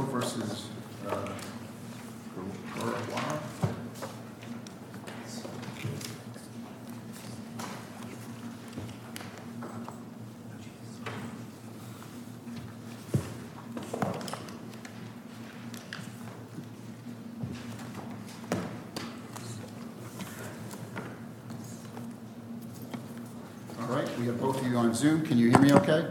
versus Gorawara. All right, we have both of you on Zoom. Can you hear me okay?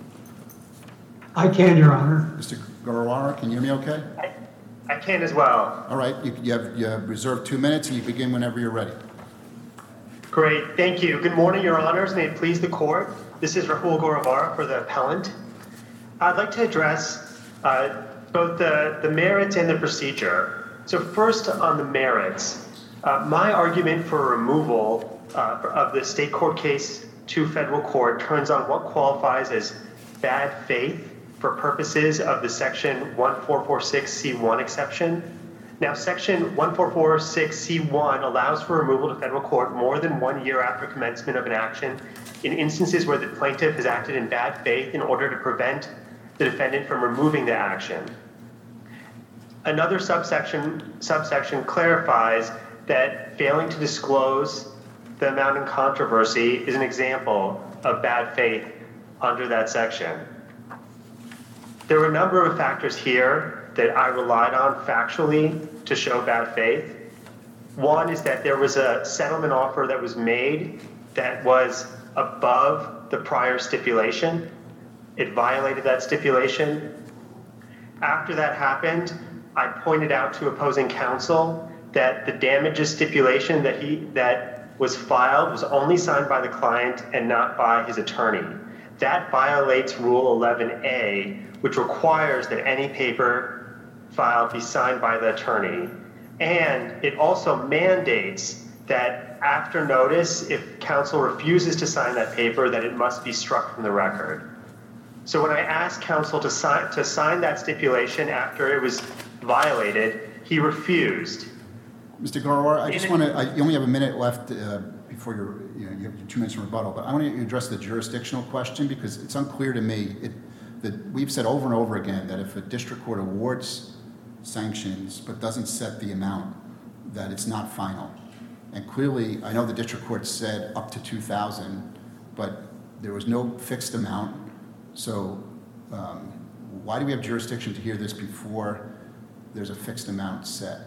I can, Your Honor. Mr. Gorawara, can you hear me okay? I can as well. All right, you have reserved 2 minutes, and you begin whenever you're ready. Great, thank you. Good morning, Your Honors. May it please the court. This is Rahul Gorawara for the appellant. I'd like to address both the merits and the procedure. So first on the merits, my argument for removal of the state court case to federal court turns on what qualifies as bad faith for purposes of the section 1446C1 exception. Now, section 1446C1 allows for removal to federal court more than 1 year after commencement of an action in instances where the plaintiff has acted in bad faith in order to prevent the defendant from removing the action. Another subsection clarifies that failing to disclose the amount in controversy is an example of bad faith under that section. There were a number of factors here that I relied on factually to show bad faith. One is that there was a settlement offer that was made that was above the prior stipulation. It violated that stipulation. After that happened, I pointed out to opposing counsel that the damages stipulation that was filed was only signed by the client and not by his attorney. That violates Rule 11A, which requires that any paper filed be signed by the attorney. And it also mandates that after notice, if counsel refuses to sign that paper, that it must be struck from the record. So when I asked counsel to sign that stipulation after it was violated, he refused. Mr. Gorawara, I just want to, you only have a minute left before you have your 2 minutes of rebuttal, but I want to address the jurisdictional question because it's unclear to me that we've said over and over again that if a district court awards sanctions but doesn't set the amount, that it's not final. And clearly, I know the district court said up to $2,000, but there was no fixed amount. So why do we have jurisdiction to hear this before there's a fixed amount set?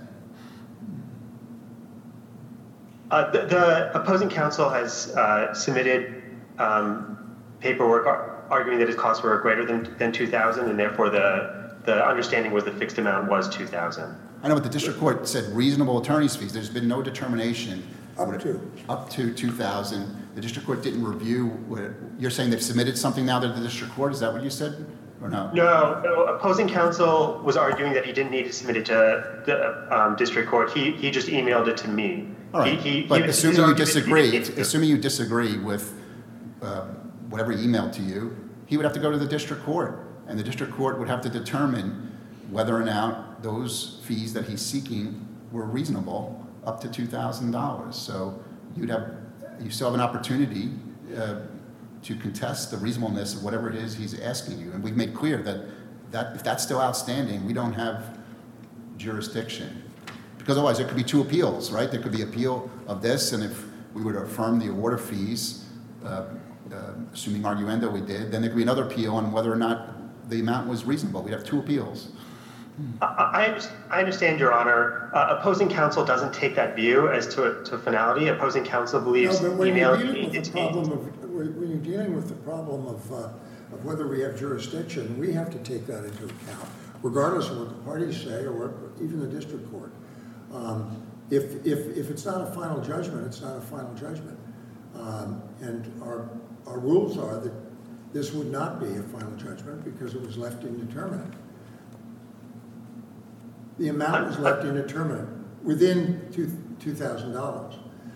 The opposing counsel has submitted paperwork arguing that his costs were greater than $2,000, and therefore the understanding was the fixed amount was $2,000. I know, but the district court said reasonable attorney's fees. There's been no determination. Up to $2,000. The district court didn't review. You're saying they've submitted something now to the district court? Is that what you said, or no? No. Opposing counsel was arguing that he didn't need to submit it to the district court. He just emailed it to me. All right. But assuming you disagree with whatever he emailed to you, he would have to go to the district court, and the district court would have to determine whether or not those fees that he's seeking were reasonable up to $2,000. So you still have an opportunity to contest the reasonableness of whatever it is he's asking you. And we've made clear that if that's still outstanding, we don't have jurisdiction. Because otherwise there could be two appeals, right? There could be appeal of this, and if we were to affirm the award of fees, assuming arguendo we did, then there could be another appeal on whether or not the amount was reasonable. We'd have two appeals. I understand, Your Honor. Opposing counsel doesn't take that view as to finality. Opposing counsel believes when you're dealing with the problem of whether we have jurisdiction, we have to take that into account, regardless of what the parties say or even the district court. If it's not a final judgment, it's not a final judgment. And our rules are that this would not be a final judgment because it was left indeterminate. The amount was left indeterminate within $2,000.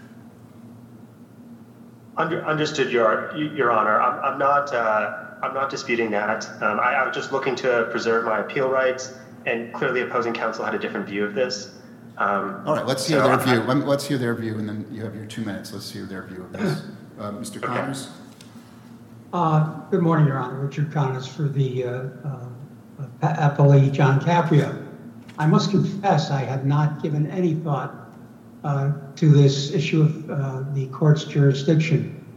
Understood, Your Honor. I'm not disputing that. I was just looking to preserve my appeal rights, and clearly opposing counsel had a different view of this. All right, let's hear their view. Let's hear their view, and then you have your 2 minutes. Let's hear their view of this. Mr. Connors? Good morning, Your Honor. Richard Connors for the appellee John Caprio. I must confess I had not given any thought to this issue of the court's jurisdiction.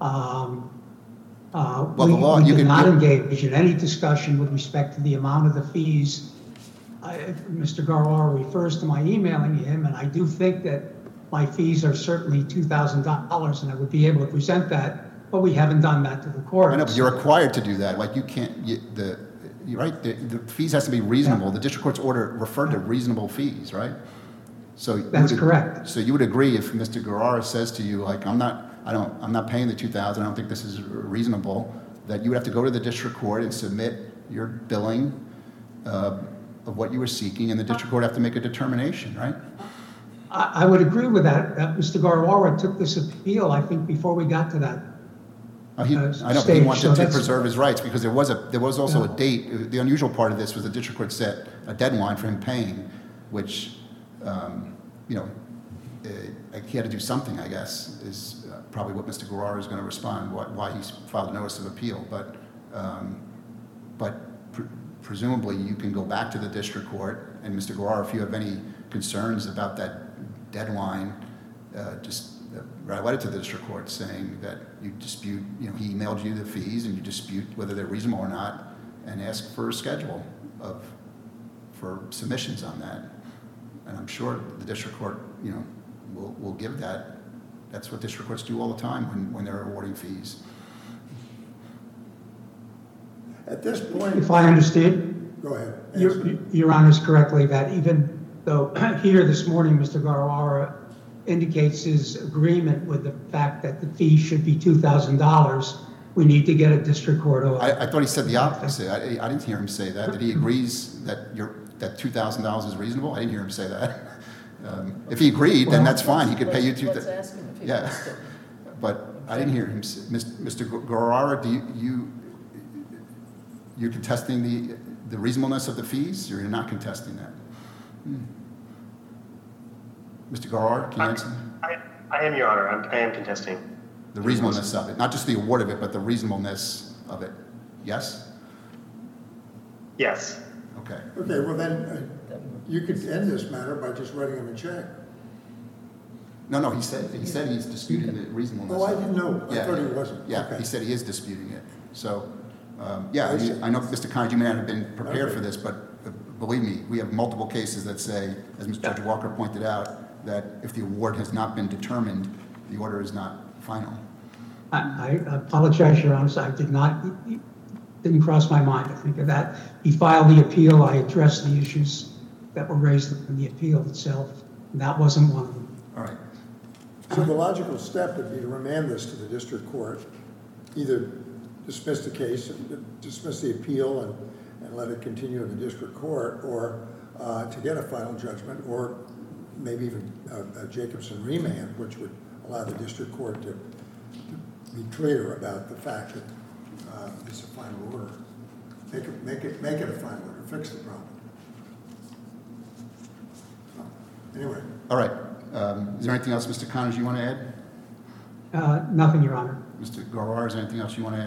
Well, the law, we you did can not do- engage in any discussion with respect to the amount of the fees. Mr. Garwar refers to my emailing him, and I do think that my fees are certainly $2,000, and I would be able to present that, but we haven't done that to the court. I know, but you're required to do that. Like, you can't, you're right, the fees has to be reasonable. Yeah. The district court's order referred to reasonable fees, right? So you That's would- correct. So you would agree if Mr. Guerrara says to you, like, I'm not paying the 2,000, I don't think this is reasonable, that you would have to go to the district court and submit your billing of what you were seeking, and the district court would have to make a determination, right? I would agree with that. Mr. Garwara took this appeal, I think, before we got to that. I know, but he Stage, wanted so to that's- preserve his rights, because there was also a Yeah. date. The unusual part of this was the district court set a deadline for him paying, which, you know, he had to do something, I guess, is probably what Mr. Guerrara is going to respond, why he's filed a notice of appeal. But presumably you can go back to the district court, and Mr. Guerrara, if you have any concerns about that deadline, just write a letter to the district court saying that you dispute, you know, he emailed you the fees and you dispute whether they're reasonable or not, and ask for a schedule for submissions on that. And I'm sure the district court, you know, will give that. That's what district courts do all the time when they're awarding fees. At this point, If I understand, go ahead. answer. Your Honor's correctly, that even though here this morning, Mr. Garwara indicates his agreement with the fact that the fee should be $2,000, we need to get a district court order. I thought he said the opposite. I didn't hear him say that. That he agrees that that $2,000 is reasonable. I didn't hear him say that. If he agreed, then that's fine. He could pay you Let's ask him if he Yeah, wants to. but I didn't hear him. Mr. Guerrara, you're contesting the reasonableness of the fees, or you're not contesting that? Mr. Guerrara, can you answer? I am, Your Honor. I am contesting. The reasonableness of it, not just the award of it, but the reasonableness of it. Yes? Yes. Okay. Okay, well then, you could end this matter by just writing him a check. No, he said he's disputing the reasonableness. Oh, I of it. didn't know. I Yeah. thought he wasn't. Yeah, Okay. he said he is disputing it. So, I see. I know, Mr. Conrad, you may not have been prepared Okay. for this, but believe me, we have multiple cases that say, as Mr. Judge Walker pointed out, that if the award has not been determined, the order is not final. I apologize, Your Honor, I didn't cross my mind to think of that. He filed the appeal, I addressed the issues that were raised in the appeal itself, and that wasn't one of them. All right. So the logical step would be to remand this to the district court, either dismiss the case, dismiss the appeal and let it continue in the district court, or to get a final judgment, or maybe even a Jacobson remand, which would allow the district court to be clear about the fact that it's a final order. Make it a final order, fix the problem. So, anyway. All right. Is there anything else, Mr. Connors, you want to add? Nothing, Your Honor. Mr. Garwar, is there anything else you want to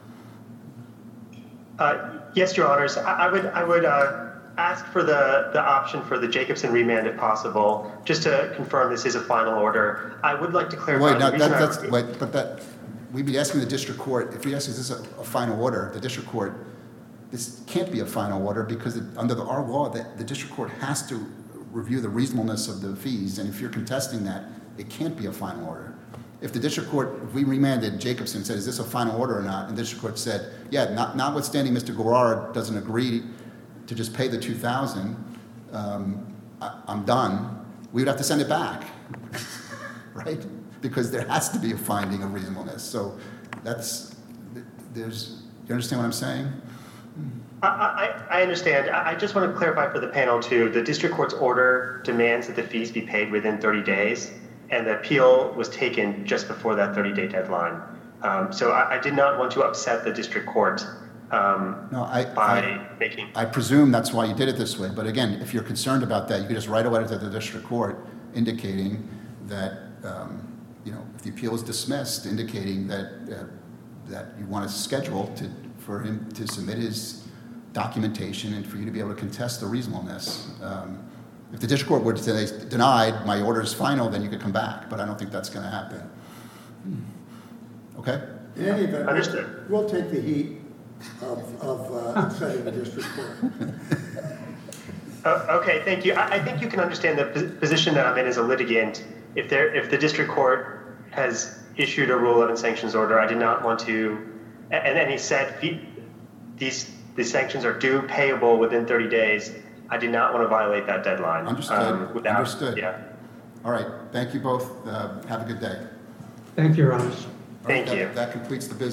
add? Yes, Your Honors. I would ask for the option for the Jacobson remand if possible, just to confirm this is a final order. I would like to clarify. Wait, the reason we'd be asking the district court, if we ask, is this a final order, the district court, this can't be a final order because under our law, the district court has to review the reasonableness of the fees, and if you're contesting that, it can't be a final order. If the district court, if we remanded Jacobson and said, is this a final order or not, and the district court said, yeah, notwithstanding Mr. Guerrara doesn't agree to just pay the $2,000, I'm done, we would have to send it back, right? Because there has to be a finding of reasonableness. So you understand what I'm saying? I understand. I just want to clarify for the panel too, the district court's order demands that the fees be paid within 30 days, and the appeal was taken just before that 30-day deadline. So I did not want to upset the district court by making... I presume that's why you did it this way. But again, if you're concerned about that, you could just write a letter to the district court indicating that, if the appeal is dismissed, indicating that you want a schedule for him to submit his documentation and for you to be able to contest the reasonableness. If the district court were to say denied, my order is final, then you could come back, but I don't think that's going to happen. Okay? In any event, Understood. we'll take the heat of setting the district court. Okay, thank you. I think you can understand the position that I'm in as a litigant. If the district court has issued a Rule 11 sanctions order, I did not want to, and he said these sanctions are due, payable within 30 days. I did not want to violate that deadline. Understood. Understood. Yeah. All right. Thank you both. Have a good day. Thank you, Your Honors. All right, Thank you. That completes the business.